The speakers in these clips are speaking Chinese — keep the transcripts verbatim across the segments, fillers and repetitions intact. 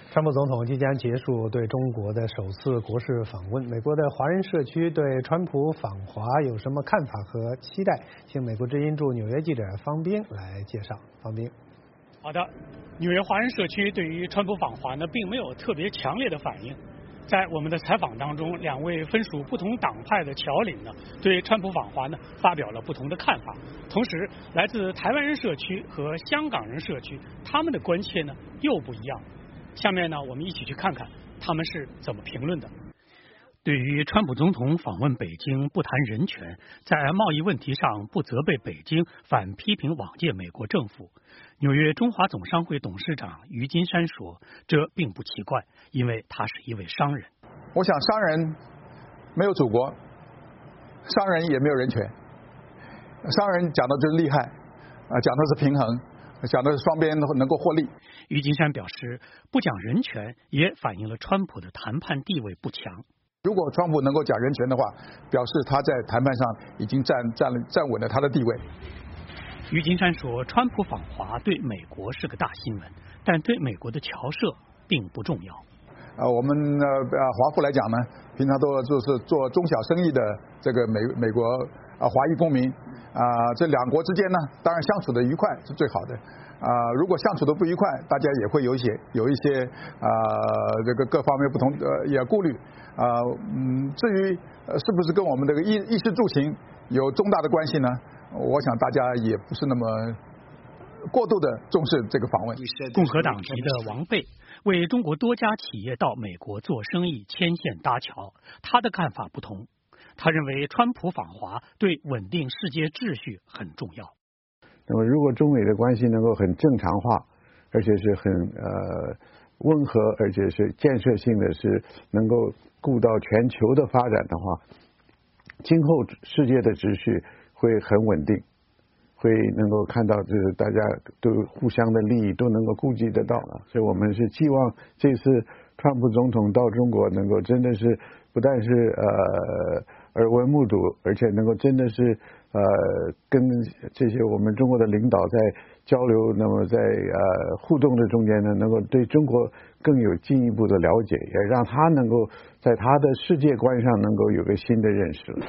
川普总统即将结束对中国的首次国事访问，美国的华人社区对川普访华有什么看法和期待？请美国之音驻纽约记者方斌来介绍。方斌， 好的，纽约华人社区对于川普访华呢，并没有特别强烈的反应。在我们的采访当中，两位分属不同党派的侨领呢，对川普访华呢发表了不同的看法。同时，来自台湾人社区和香港人社区，他们的关切呢又不一样。下面呢，我们一起去看看他们是怎么评论的。对于川普总统访问北京不谈人权，在贸易问题上不责备北京，反批评往届美国政府，纽约中华总商会董事长于金山说，这并不奇怪，因为他是一位商人。 我想商人没有祖国，商人也没有人权，商人讲的就是利害，啊，讲的是平衡，讲的是双边能够获利。 于金山表示，不讲人权也反映了川普的谈判地位不强。 如果川普能够讲人权的话，表示他在谈判上已经站站了站稳了他的地位。 于金山说，川普访华对美国是个大新闻，但对美国的侨社并不重要。 呃，我们呃华府来讲呢，平常都就是做中小生意的这个美美国啊华裔公民啊，这两国之间呢，当然相处的愉快是最好的。啊、呃，如果相处的不愉快，大家也会有一些有一些啊、呃、这个各方面不同呃也顾虑啊、呃、嗯，至于呃是不是跟我们这个衣衣食住行有重大的关系呢？我想大家也不是那么过度的重视这个访问。 共和党籍的王贝为中国多家企业到美国做生意牵线搭桥，他的看法不同。他认为川普访华对稳定世界秩序很重要。 那么，如果中美的关系能够很正常化，而且是很呃温和，而且是建设性的，是能够顾到全球的发展的话，今后世界的秩序会很稳定，会能够看到就是大家都互相的利益都能够顾及得到了。所以我们是希望这次川普总统到中国能够真的是不但是呃耳闻目睹，而且能够真的是呃跟这些我们中国的领导在交流，那么在呃互动的中间呢，能够对中国更有进一步的了解，也让他能够在他的世界观上能够有个新的认识了。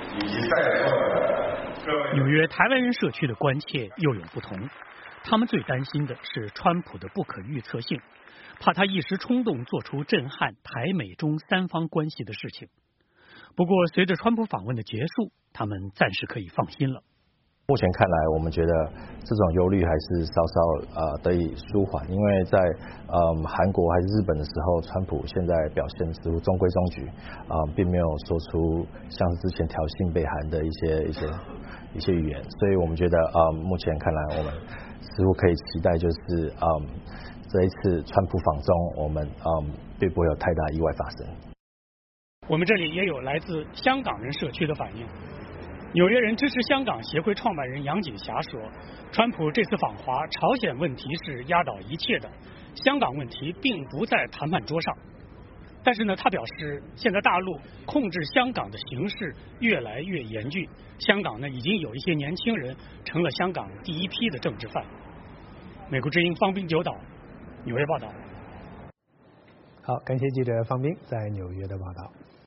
纽约台湾人社区的关切又有不同，他们最担心的是川普的不可预测性，怕他一时冲动做出震撼台美中三方关系的事情。不过随着川普访问的结束，他们暂时可以放心了。 目前看来，我们觉得这种忧虑还是稍稍呃得以舒缓，因为在呃韩国还是日本的时候，川普现在表现似乎中规中矩，啊、呃，并没有说出像是之前挑衅北韩的一些一些一些语言，所以我们觉得呃目前看来，我们似乎可以期待就是嗯、呃、这一次川普访中，我们嗯、呃、并不会有太大意外发生。 我们这里也有来自香港人社区的反应。纽约人支持香港协会创办人杨锦霞说，川普这次访华，朝鲜问题是压倒一切的，香港问题并不在谈判桌上。但是呢，他表示，现在大陆控制香港的形势越来越严峻，香港呢已经有一些年轻人成了香港第一批的政治犯。美国之音方斌九岛，纽约报道。 好，感谢记者方斌在纽约的报道。